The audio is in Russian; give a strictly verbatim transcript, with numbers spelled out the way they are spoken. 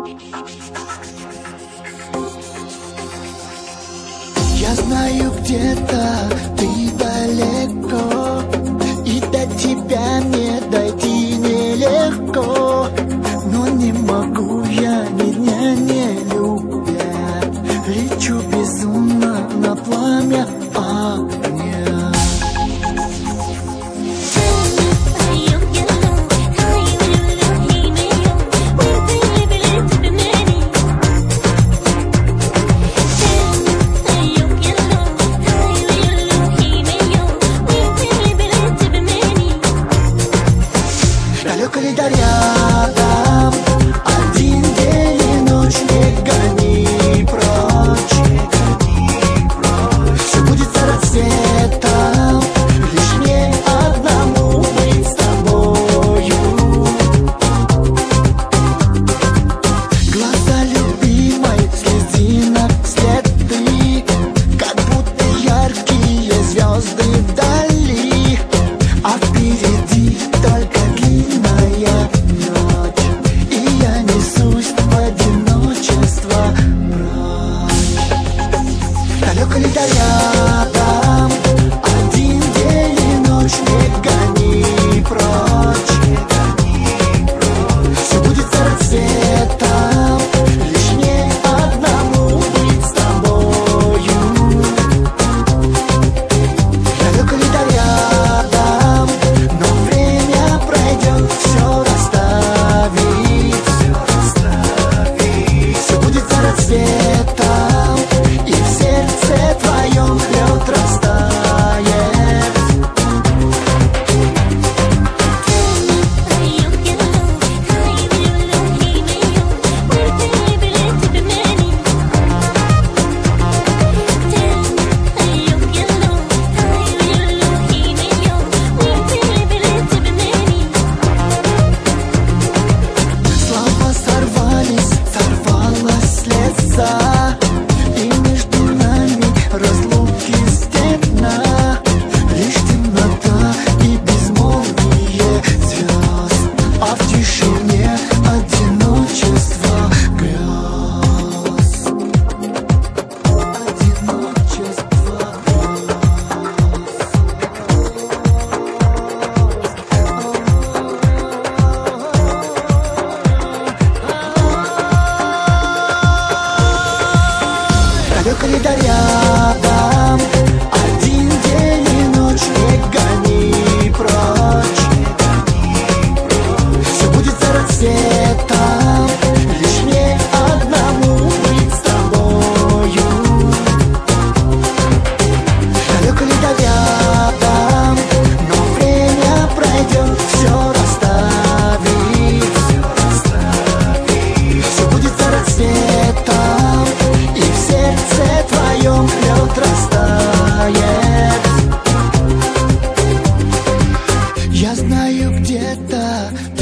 Я знаю, где-то ты далеко, и до тебя мне дойти нелегко. Но не могу я ни дня не любя, лечу безумно на пламя огня. Далеко ли до рядом, один день и ночь, не гони прочь, не гони прочь. Все будет за рассветом, лишь мне одному быть с тобою. Глаза любимой, слезинок следы, как будто яркие звезды вдали, а впереди только длинная ночь, и я несусь в одиночество прочь. Далеко ли до рядом, один день и ночь, не гони прочь, не гони прочь. Все будет за рассветом, лишь мне одному быть с тобою. Далеко ли до рядом, но время пройдет, все расставит, все расставит. Все будет за рассветом, и в сердце твоем лед растает. Слова сорвались, сорвалась слеза, и между нами разлуки стена, лишь темнота и безмолвие звезд, а в тишине одиночество грез. Одиночество Далеко ли до рядом, один день и ночь, не гони прочь, не гони прочь. Все будет за рассветом, лишь мне одному быть с тобою. Далеко ли до рядом, но время пройдет, все расставит, все расставит. Все будет за рассветом, и в сердце твоем лед растает. Я знаю, где-то